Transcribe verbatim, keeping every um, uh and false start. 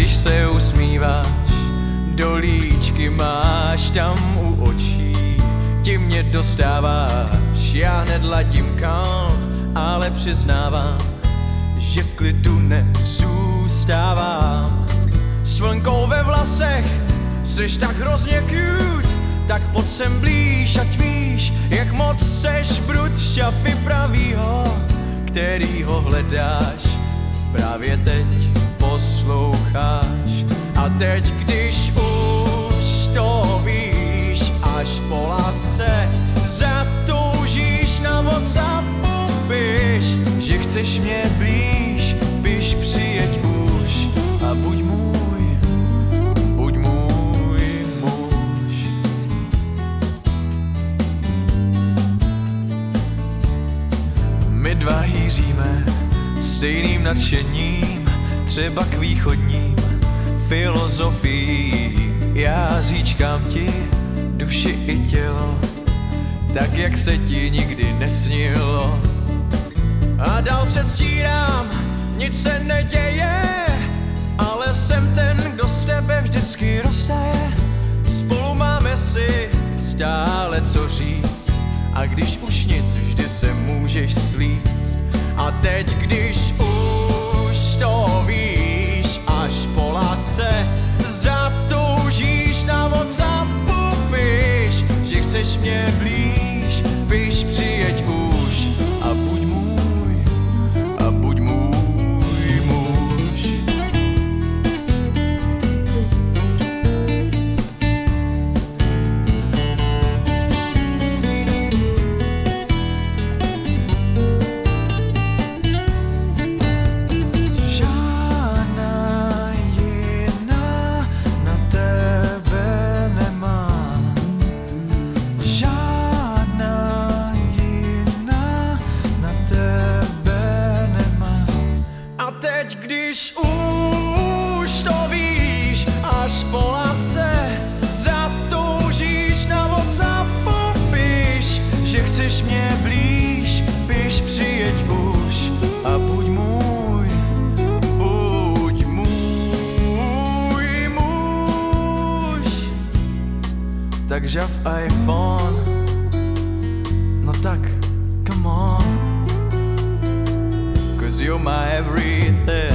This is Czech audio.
Když se usmíváš, dolíčky máš tam u očí. Ty mě dostáváš, já hned ladím kam, ale přiznávám, že v klidu nezůstávám. S vlnkou ve vlasech, seš tak hrozně cute, tak pojď sem blíž, ať víš, jak moc seš brud. Šafy pravýho, kterýho hledáš, právě teď posloucháš. A teď, když už to víš, až po lásce zatoužíš, na WhatsAppu píš, že chceš mě blíž, píš přijeď už a buď můj, buď můj muž. My dva hýříme stejným nadšením, třeba k východním filozofií. Já říčkám ti duši i tělo, tak jak se ti nikdy nesnilo. A dál předstírám, nic se neděje, ale jsem ten, kdo z tebe vždycky roztaje. Spolu máme si stále co říct, a když už nic, vždy se můžeš slíct. A teď, když už to víš, až po lásce zatoužíš, na WhatsAppu píš, že chceš mě blíž, píš přijeď už a buď můj, a buď můj muž. Žádná jiná na tebe nemám, žádná jiná na tebe nemám. A teď, když už to víš, až po lásce zatoužíš, na WhatsAppu píš, že chceš mě blíž, píš přijeď už a buď můj, buď můj muž. Tak žav iPhone, no tak, come on, 'cause you're my everything.